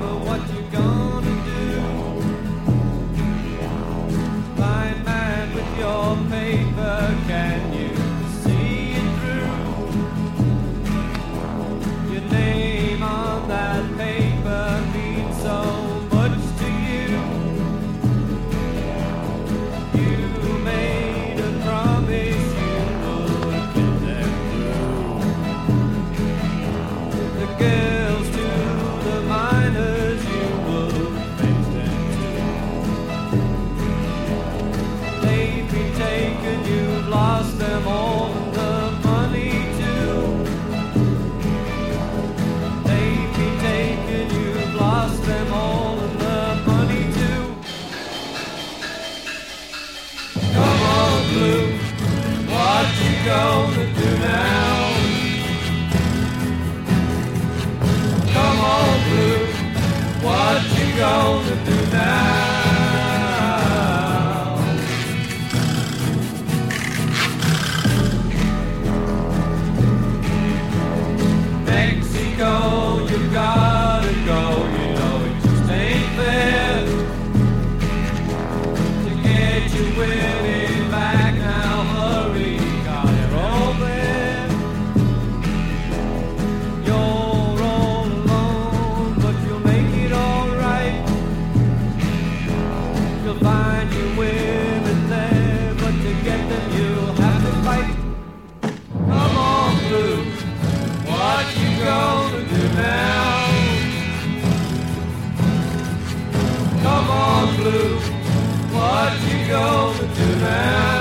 but what you gonna do? Blind man with your paper, can you see it through? Your name on that paper means so much to you. You made a promise you would get them through. The girls to the miners, you would face them too. They've been taken, you've lost them all, and the money too. They've been taken, you've lost them all, and the money too. Come on, Blue, what you gonna do now? Come on, Blue, what you gonna do now? Mexico, you gotta go, you know it just ain't fair to get you winning back now. Hurry, got it all there. You're all alone, but you'll make it all right. You'll find your women there, but to get them you'll have to fight. Come on, Blue, what you gonna do now? Come on, Blue, what you gonna do now?